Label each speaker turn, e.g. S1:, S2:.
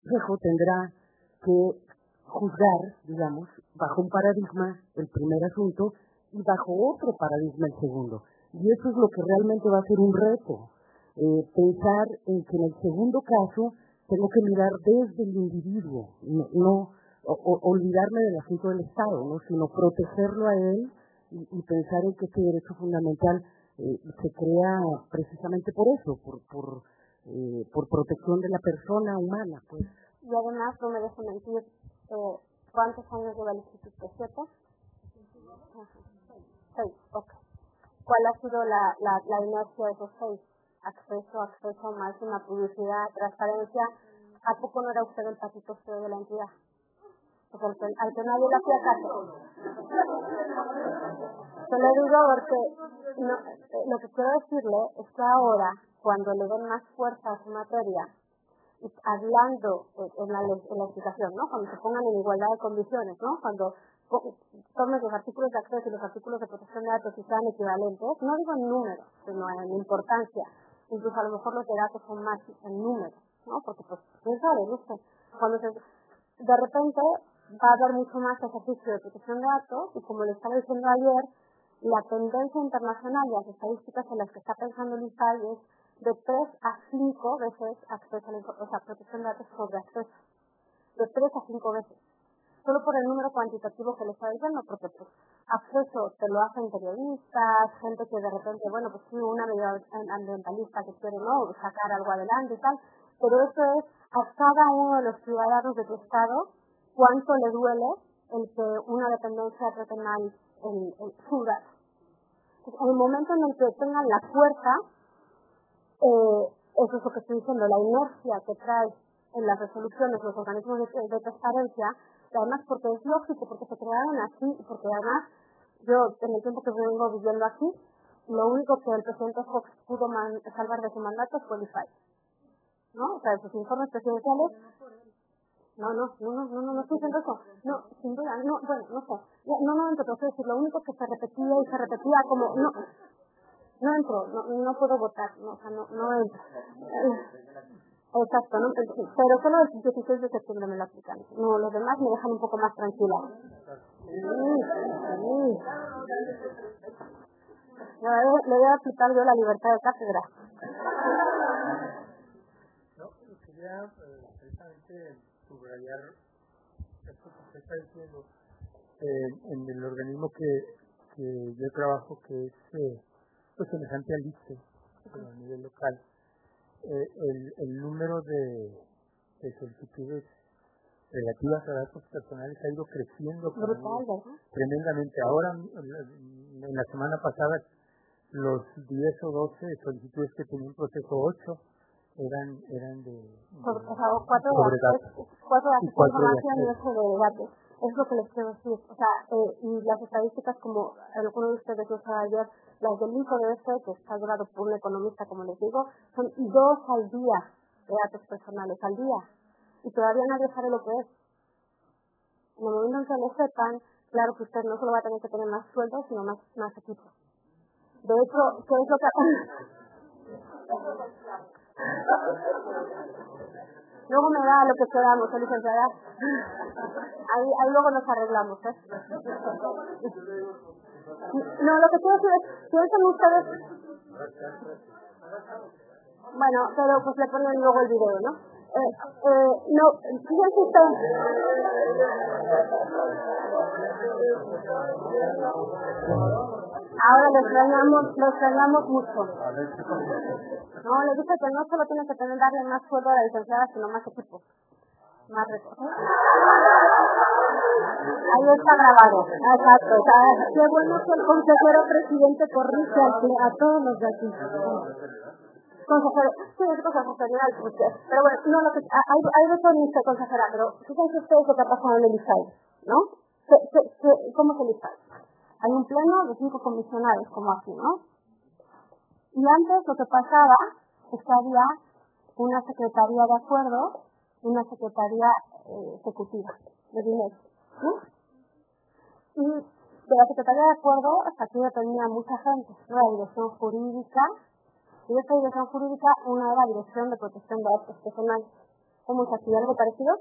S1: consejo tendrá que juzgar, digamos, bajo un paradigma el primer asunto y bajo otro paradigma el segundo. Y eso es lo que realmente va a ser un reto. Pensar en que en el segundo caso tengo que mirar desde el individuo, no olvidarme del asunto del Estado, ¿no? Sino protegerlo a él y pensar en que este derecho fundamental se crea precisamente por eso, por protección de la persona humana, pues.
S2: Y además, no me dejo mentir, ¿cuántos años lleva el Instituto? ¿7? 6, ok. ¿Cuál ha sido la inercia de esos 6? Acceso, máxima publicidad, transparencia. ¿A poco no era usted el patito feo de la entidad? Pues al que nadie le hacía caso. Se lo digo porque lo que quiero decirle es que ahora, cuando le den más fuerza a su materia, y hablando en la explicación, ¿no? Cuando se pongan en igualdad de condiciones, ¿no? Cuando tomen los artículos de acceso y los artículos de protección de datos y sean equivalentes, no digo en número, sino en importancia. Incluso a lo mejor los de datos son más en número, ¿no? Porque pues, quién sabe, no sé. De repente va a haber mucho más ejercicio de protección de datos y como le estaba diciendo ayer, la tendencia internacional y las estadísticas en las que está pensando el IFAI es de 3 a 5 veces acceso a la protección de datos sobre acceso. De 3 a 5 veces. Solo por el número cuantitativo que le está diciendo, porque pues acceso te lo hacen periodistas, gente que de repente, bueno, pues sí, una ambientalista que quiere, ¿no?, sacar algo adelante y tal, pero eso es a cada uno de los ciudadanos de tu estado cuánto le duele el que una dependencia trate mal su dato. En el momento en el que tengan la fuerza, eso es lo que estoy diciendo, la inercia que trae en las resoluciones los organismos de transparencia, y además porque es lógico, porque se crearon así, y porque además yo en el tiempo que vengo viviendo aquí, lo único que el presidente Fox pudo salvar de su mandato fue el IFAI, ¿no? O sea, de sus informes presidenciales. No estoy diciendo eso. No, sin duda, no, bueno, no sé. No entro, pero quiero decir, lo único que se repetía como, no entro, no puedo votar, no, o sea, no entro. Exacto, ¿no? Pero solo el 16 de septiembre me lo aplican. No, los demás me dejan un poco más tranquila. Le voy a aplicar yo la libertad de cátedra.
S3: No, quería precisamente subrayar esto que usted está diciendo en el organismo que yo trabajo, que es pues semejante al ICE, pero a nivel local. El número de solicitudes relativas a datos personales ha ido creciendo tremendamente. Ahora, en la semana pasada, los 10 o 12 solicitudes que tenía un proceso 8 eran de
S2: sobre datos. 4 de información y 8 de datos. Es lo que les quiero decir. O sea, y las estadísticas, como alguno de ustedes lo sabe ayer, las del INCODF, que está llevado por un economista, como les digo, son 2 al día de datos personales, al día. Y todavía nadie sabe lo que es. En el momento en que lo sepan, claro que usted no solo va a tener que tener más sueldo, sino más equipo. De hecho, ¿qué es lo que... Luego me da lo que quedamos, licenciada. Ahí luego nos arreglamos, ¿eh? No, lo que quiero decir es, piensen ustedes... Bueno, pero pues le ponen luego el video, ¿no? No, fíjense ustedes... Ahora lo extrañamos mucho. No, le dije que no solo tiene que darle más sueldo a la licenciada, sino más equipo. Más recursos. Ahí está grabado. Exacto. Qué bueno que el consejero presidente corrige a todos los de aquí. Consejero, sí, es consejero general, pero bueno, no, hay dos usted, consejera, pero fíjense ustedes lo que ha pasado en el IFAI, ¿no? ¿Cómo es el IFAI? Hay un pleno de 5 comisionados, como aquí, ¿no? Y antes lo que pasaba es que había una secretaría de acuerdo y una secretaría ejecutiva de dinero, ¿no? Y de la secretaría de acuerdo hasta aquí dependía mucha gente, ¿no? La dirección jurídica, y de esta dirección jurídica una era la dirección de protección de datos personales. ¿Cómo es aquí? ¿Algo parecido?